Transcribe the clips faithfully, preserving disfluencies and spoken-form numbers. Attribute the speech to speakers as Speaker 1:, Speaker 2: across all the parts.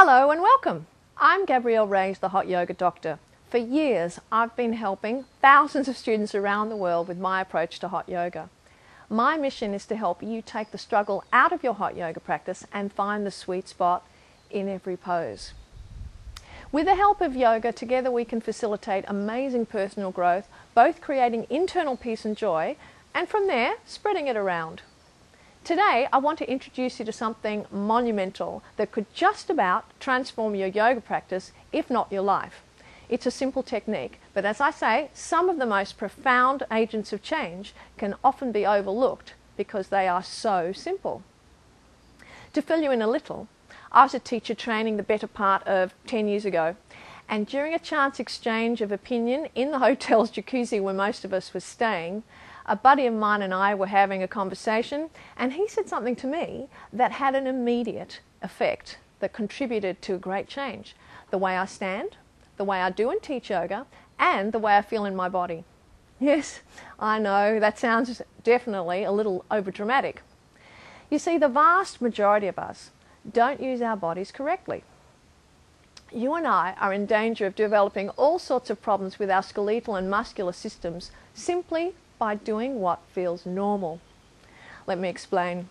Speaker 1: Hello and welcome. I'm Gabrielle Reyes, the Hot Yoga Doctor. For years, I've been helping thousands of students around the world with my approach to hot yoga. My mission is to help you take the struggle out of your hot yoga practice and find the sweet spot in every pose. With the help of yoga, together we can facilitate amazing personal growth, both creating internal peace and joy, and from there, spreading it around. Today, I want to introduce you to something monumental that could just about transform your yoga practice, if not your life. It's a simple technique, but as I say, some of the most profound agents of change can often be overlooked because they are so simple. To fill you in a little, I was a teacher training the better part of ten years ago, and during a chance exchange of opinion in the hotel's jacuzzi where most of us were staying, a buddy of mine and I were having a conversation, and he said something to me that had an immediate effect that contributed to a great change. The way I stand, the way I do and teach yoga, and the way I feel in my body. Yes, I know, that sounds definitely a little overdramatic. You see, the vast majority of us don't use our bodies correctly. You and I are in danger of developing all sorts of problems with our skeletal and muscular systems simply by doing what feels normal. Let me explain.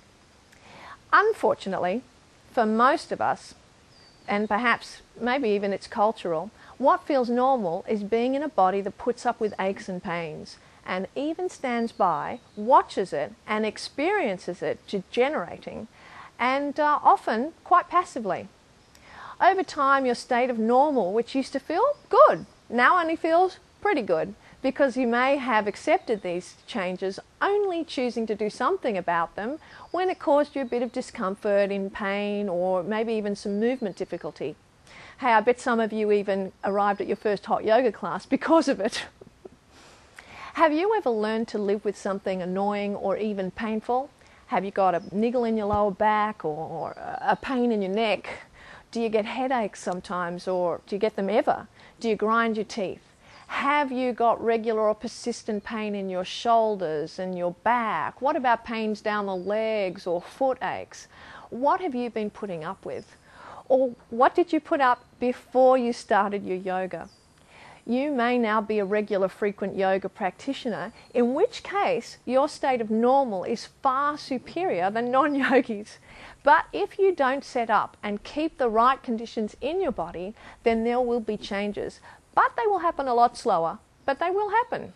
Speaker 1: Unfortunately, for most of us, and perhaps maybe even it's cultural, what feels normal is being in a body that puts up with aches and pains and even stands by, watches it and experiences it degenerating, and uh, often quite passively. Over time, your state of normal, which used to feel good, now only feels pretty good, because you may have accepted these changes, only choosing to do something about them when it caused you a bit of discomfort, in pain, or maybe even some movement difficulty. Hey, I bet some of you even arrived at your first hot yoga class because of it. Have you ever learned to live with something annoying or even painful? Have you got a niggle in your lower back or, or a pain in your neck? Do you get headaches sometimes, or do you get them ever? Do you grind your teeth? Have you got regular or persistent pain in your shoulders and your back? What about pains down the legs or foot aches? What have you been putting up with? Or what did you put up before you started your yoga? You may now be a regular frequent yoga practitioner, in which case your state of normal is far superior than non-yogis. But if you don't set up and keep the right conditions in your body, then there will be changes. But they will happen a lot slower, but they will happen.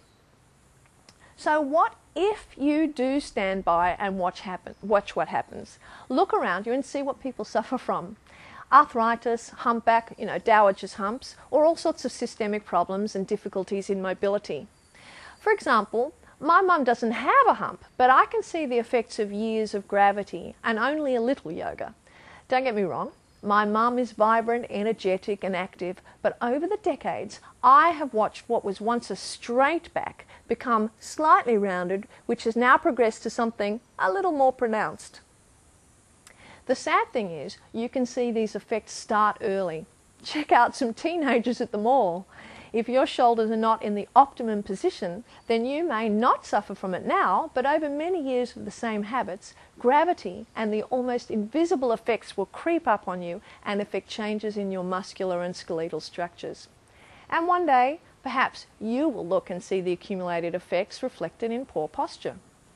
Speaker 1: So what if you do stand by and watch, happen, watch what happens? Look around you and see what people suffer from. Arthritis, humpback, you know, dowager's humps, or all sorts of systemic problems and difficulties in mobility. For example, my mum doesn't have a hump, but I can see the effects of years of gravity and only a little yoga. Don't get me wrong. My mum is vibrant, energetic and active, but over the decades I have watched what was once a straight back become slightly rounded, which has now progressed to something a little more pronounced. The sad thing is, you can see these effects start early. Check out some teenagers at the mall. If your shoulders are not in the optimum position, then you may not suffer from it now, but over many years of the same habits, gravity and the almost invisible effects will creep up on you and affect changes in your muscular and skeletal structures. And one day, perhaps you will look and see the accumulated effects reflected in poor posture.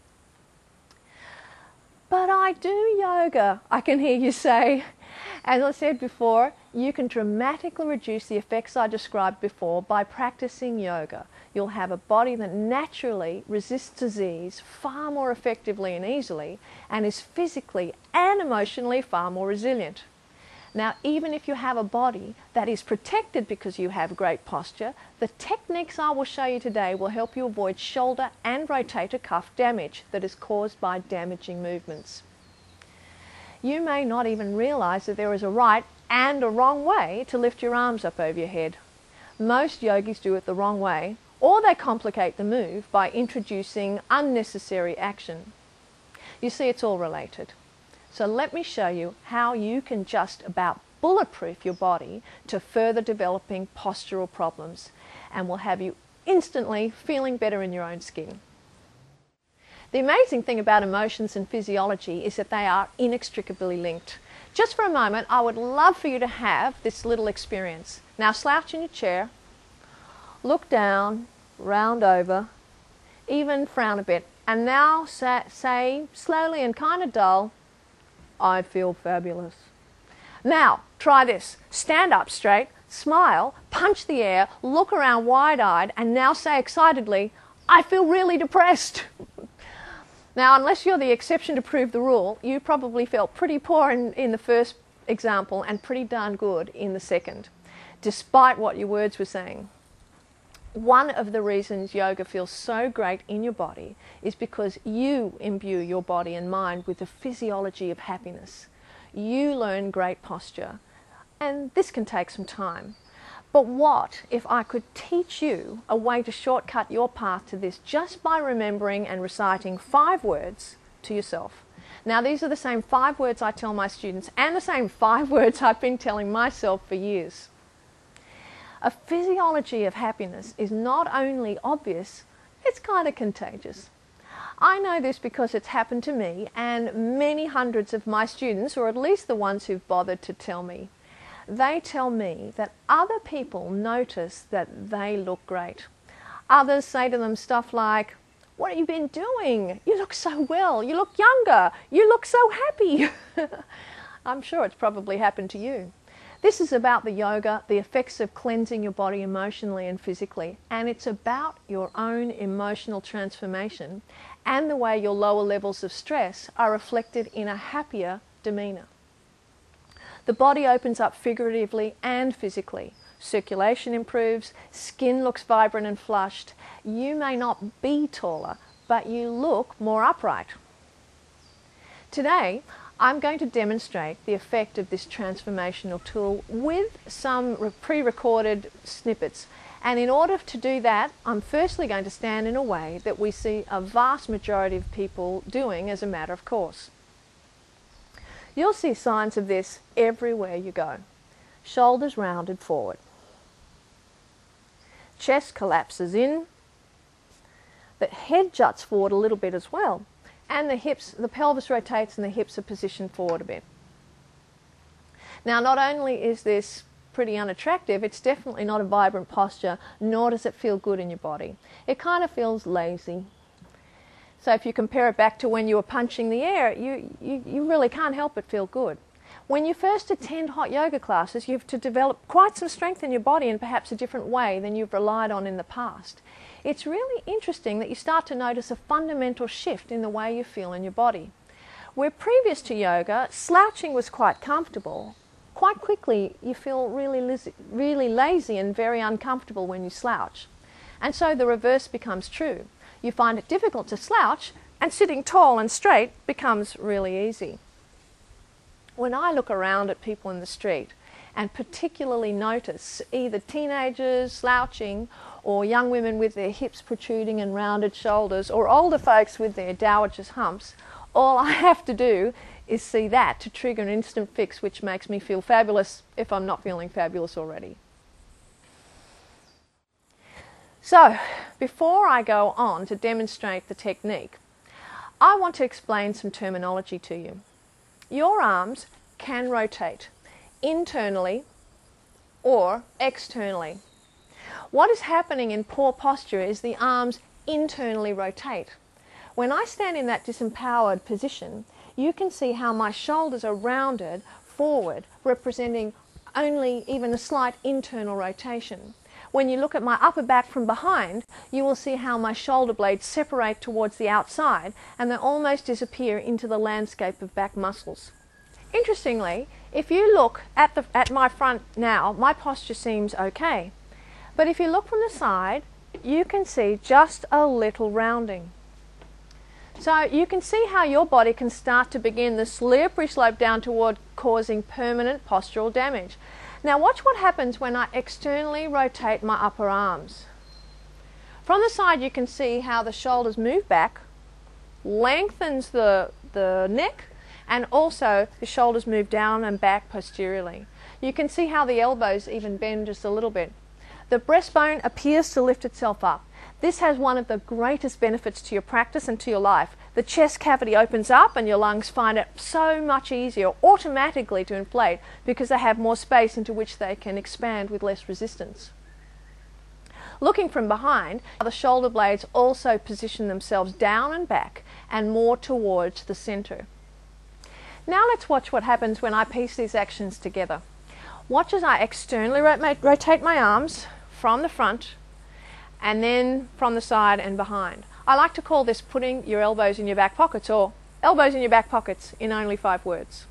Speaker 1: But I do yoga, I can hear you say. As I said before, you can dramatically reduce the effects I described before by practicing yoga. You'll have a body that naturally resists disease far more effectively and easily, and is physically and emotionally far more resilient. Now, even if you have a body that is protected because you have great posture, the techniques I will show you today will help you avoid shoulder and rotator cuff damage that is caused by damaging movements. You may not even realize that there is a right and a wrong way to lift your arms up over your head. Most yogis do it the wrong way, or they complicate the move by introducing unnecessary action. You see, it's all related. So let me show you how you can just about bulletproof your body to further developing postural problems, and will have you instantly feeling better in your own skin. The amazing thing about emotions and physiology is that they are inextricably linked. Just for a moment, I would love for you to have this little experience. Now slouch in your chair, look down, round over, even frown a bit, and now say, say slowly and kind of dull, I feel fabulous. Now try this. Stand up straight, smile, punch the air, look around wide-eyed, and now say excitedly, I feel really depressed. Now, unless you're the exception to prove the rule, you probably felt pretty poor in, in the first example and pretty darn good in the second, despite what your words were saying. One of the reasons yoga feels so great in your body is because you imbue your body and mind with the physiology of happiness. You learn great posture, and this can take some time. But what if I could teach you a way to shortcut your path to this just by remembering and reciting five words to yourself? Now, these are the same five words I tell my students and the same five words I've been telling myself for years. A physiology of happiness is not only obvious, it's kind of contagious. I know this because it's happened to me and many hundreds of my students, or at least the ones who've bothered to tell me. They tell me that other people notice that they look great. Others say to them stuff like, what have you been doing? You look so well. You look younger. You look so happy. I'm sure it's probably happened to you. This is about the yoga, the effects of cleansing your body emotionally and physically, and it's about your own emotional transformation and the way your lower levels of stress are reflected in a happier demeanour. The body opens up figuratively and physically. Circulation improves, skin looks vibrant and flushed. You may not be taller, but you look more upright. Today, I'm going to demonstrate the effect of this transformational tool with some pre-recorded snippets. And in order to do that, I'm firstly going to stand in a way that we see a vast majority of people doing as a matter of course. You'll see signs of this everywhere you go. Shoulders rounded forward. Chest collapses in. The head juts forward a little bit as well. And the hips, the pelvis rotates and the hips are positioned forward a bit. Now, not only is this pretty unattractive, it's definitely not a vibrant posture, nor does it feel good in your body. It kind of feels lazy. So if you compare it back to when you were punching the air, you, you, you really can't help but feel good. When you first attend hot yoga classes, you have to develop quite some strength in your body in perhaps a different way than you've relied on in the past. It's really interesting that you start to notice a fundamental shift in the way you feel in your body. Where previous to yoga, slouching was quite comfortable, quite quickly you feel really, lazy, really lazy and very uncomfortable when you slouch. And so the reverse becomes true. You find it difficult to slouch, and sitting tall and straight becomes really easy. When I look around at people in the street and particularly notice either teenagers slouching or young women with their hips protruding and rounded shoulders or older folks with their dowager's humps, all I have to do is see that to trigger an instant fix which makes me feel fabulous if I'm not feeling fabulous already. So, before I go on to demonstrate the technique, I want to explain some terminology to you. Your arms can rotate internally or externally. What is happening in poor posture is the arms internally rotate. When I stand in that disempowered position, you can see how my shoulders are rounded forward, representing only even a slight internal rotation. When you look at my upper back from behind, you will see how my shoulder blades separate towards the outside and they almost disappear into the landscape of back muscles. Interestingly, if you look at, the, at my front now, my posture seems okay. But if you look from the side, you can see just a little rounding. So you can see how your body can start to begin the slippery slope down toward causing permanent postural damage. Now watch what happens when I externally rotate my upper arms. From the side you can see how the shoulders move back, lengthens the, the neck, and also the shoulders move down and back posteriorly. You can see how the elbows even bend just a little bit. The breastbone appears to lift itself up. This has one of the greatest benefits to your practice and to your life. the chest cavity opens up and your lungs find it so much easier automatically to inflate because they have more space into which they can expand with less resistance. Looking from behind, the shoulder blades also position themselves down and back and more towards the center. Now let's watch what happens when I piece these actions together. Watch as I externally rotate my arms from the front and then from the side and behind. I like to call this putting your elbows in your back pockets, or elbows in your back pockets in only five words.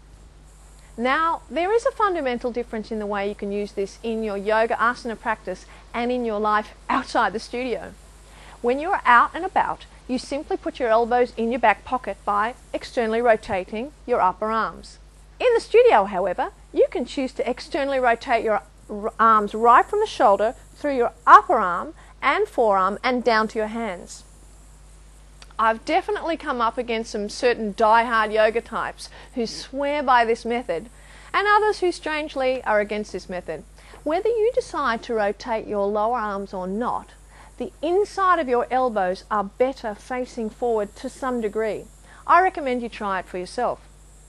Speaker 1: Now, there is a fundamental difference in the way you can use this in your yoga asana practice and in your life outside the studio. When you're out and about, you simply put your elbows in your back pocket by externally rotating your upper arms. In the studio, however, you can choose to externally rotate your arms right from the shoulder through your upper arm and forearm and down to your hands. I've definitely come up against some certain die-hard yoga types who swear by this method, and others who strangely are against this method. Whether you decide to rotate your lower arms or not, the inside of your elbows are better facing forward to some degree. I recommend you try it for yourself.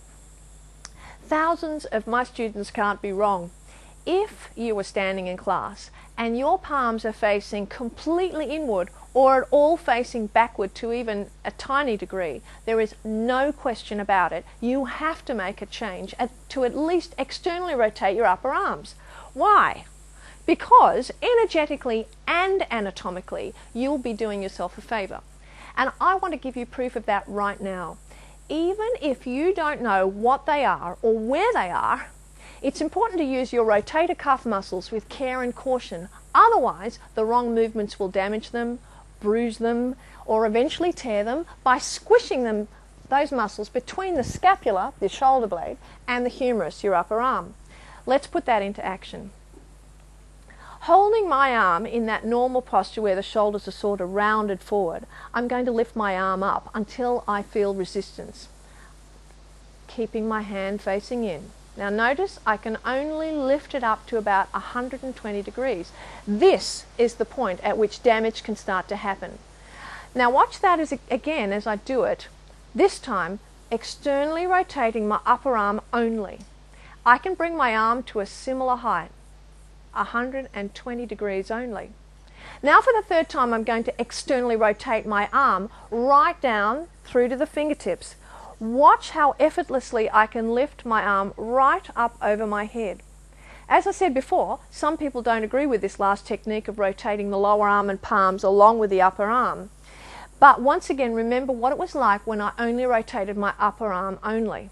Speaker 1: Thousands of my students can't be wrong. If you were standing in class and your palms are facing completely inward or at all facing backward to even a tiny degree, there is no question about it. You have to make a change to at least externally rotate your upper arms. Why? Because energetically and anatomically, you'll be doing yourself a favor. And I want to give you proof of that right now. Even if you don't know what they are or where they are, it's important to use your rotator cuff muscles with care and caution. Otherwise, the wrong movements will damage them, bruise them, or eventually tear them by squishing them, those muscles between the scapula, the shoulder blade, and the humerus, your upper arm. Let's put that into action. Holding my arm in that normal posture where the shoulders are sort of rounded forward, I'm going to lift my arm up until I feel resistance, keeping my hand facing in. Now notice I can only lift it up to about one hundred twenty degrees. This is the point at which damage can start to happen. Now watch that as, again as I do it, this time externally rotating my upper arm only. I can bring my arm to a similar height, one hundred twenty degrees only. Now for the third time I'm going to externally rotate my arm right down through to the fingertips. Watch how effortlessly I can lift my arm right up over my head. As I said before, some people don't agree with this last technique of rotating the lower arm and palms along with the upper arm. But once again, remember what it was like when I only rotated my upper arm only.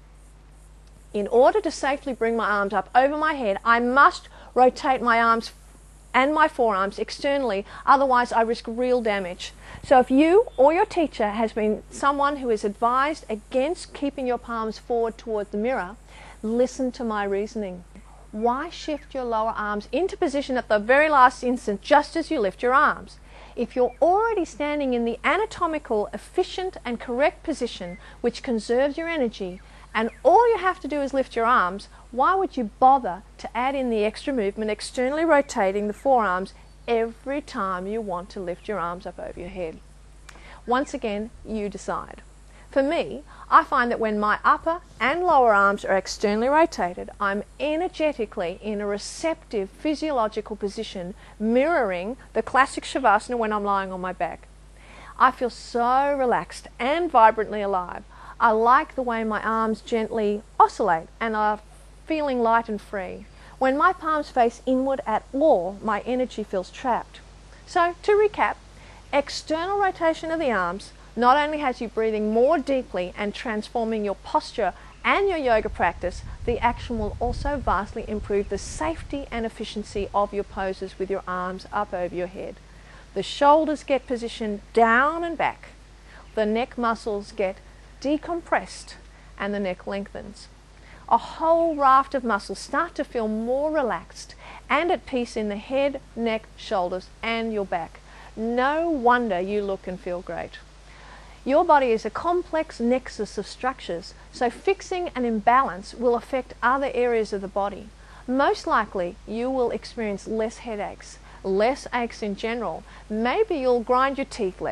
Speaker 1: In order to safely bring my arms up over my head, I must rotate my arms and my forearms externally, otherwise I risk real damage. So if you or your teacher has been someone who is advised against keeping your palms forward toward the mirror, listen to my reasoning. Why shift your lower arms into position at the very last instant just as you lift your arms? If you're already standing in the anatomical, efficient and correct position which conserves your energy, and all you have to do is lift your arms, why would you bother to add in the extra movement externally rotating the forearms every time you want to lift your arms up over your head? Once again, you decide. For me, I find that when my upper and lower arms are externally rotated, I'm energetically in a receptive physiological position, mirroring the classic Shavasana when I'm lying on my back. I feel so relaxed and vibrantly alive. I like the way my arms gently oscillate and are feeling light and free. When my palms face inward at all, my energy feels trapped. So, to recap, external rotation of the arms not only has you breathing more deeply and transforming your posture and your yoga practice, the action will also vastly improve the safety and efficiency of your poses with your arms up over your head. The shoulders get positioned down and back. The neck muscles get decompressed and the neck lengthens. A whole raft of muscles start to feel more relaxed and at peace in the head, neck, shoulders and your back. No wonder you look and feel great. Your body is a complex nexus of structures, so fixing an imbalance will affect other areas of the body. Most likely you will experience less headaches, less aches in general. Maybe you'll grind your teeth less.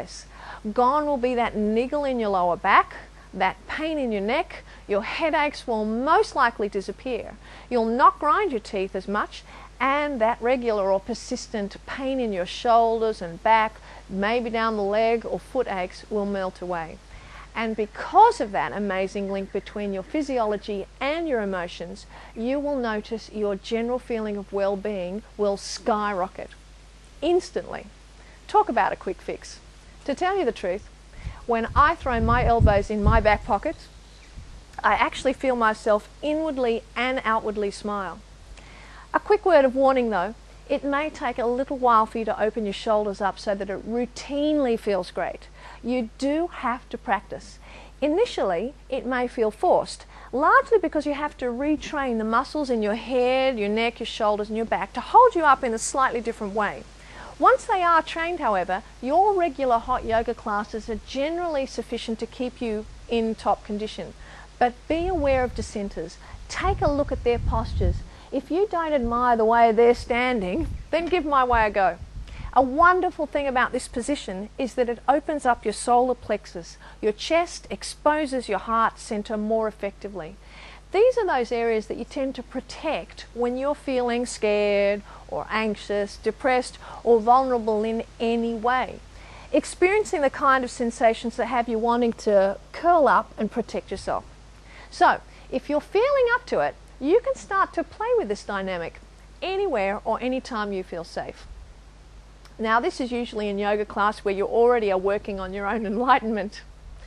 Speaker 1: Gone will be that niggle in your lower back, that pain in your neck. Your headaches will most likely disappear. You'll not grind your teeth as much, and that regular or persistent pain in your shoulders and back, maybe down the leg or foot aches, will melt away. And because of that amazing link between your physiology and your emotions, you will notice your general feeling of well-being will skyrocket instantly. Talk about a quick fix. To tell you the truth, when I throw my elbows in my back pockets, I actually feel myself inwardly and outwardly smile. A quick word of warning though, it may take a little while for you to open your shoulders up so that it routinely feels great. You do have to practice. Initially, it may feel forced, largely because you have to retrain the muscles in your head, your neck, your shoulders and your back to hold you up in a slightly different way. Once they are trained, however, your regular hot yoga classes are generally sufficient to keep you in top condition. But be aware of dissenters. Take a look at their postures. If you don't admire the way they're standing, then give my way a go. A wonderful thing about this position is that it opens up your solar plexus. Your chest exposes your heart center more effectively. These are those areas that you tend to protect when you're feeling scared or anxious, depressed or vulnerable in any way. Experiencing the kind of sensations that have you wanting to curl up and protect yourself. So, if you're feeling up to it, you can start to play with this dynamic anywhere or anytime you feel safe. Now, this is usually in yoga class where you already are working on your own enlightenment.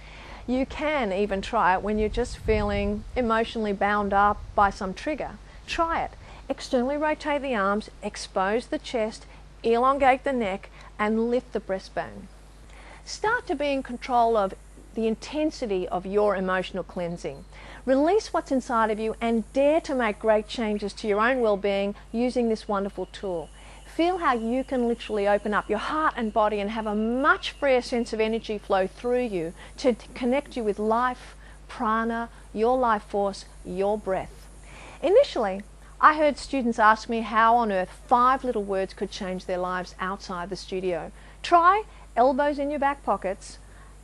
Speaker 1: You can even try it when you're just feeling emotionally bound up by some trigger. Try it. Externally rotate the arms, expose the chest, elongate the neck, and lift the breastbone. Start to be in control of the intensity of your emotional cleansing. Release what's inside of you and dare to make great changes to your own well-being using this wonderful tool. Feel how you can literally open up your heart and body and have a much freer sense of energy flow through you to connect you with life, prana, your life force, your breath. Initially, I heard students ask me how on earth five little words could change their lives outside the studio. Try elbows in your back pockets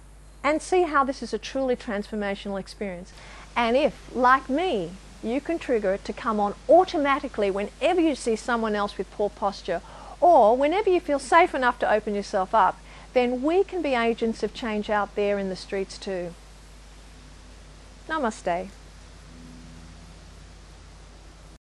Speaker 1: and see how this is a truly transformational experience. And if, like me, you can trigger it to come on automatically whenever you see someone else with poor posture, or whenever you feel safe enough to open yourself up, then we can be agents of change out there in the streets too. Namaste.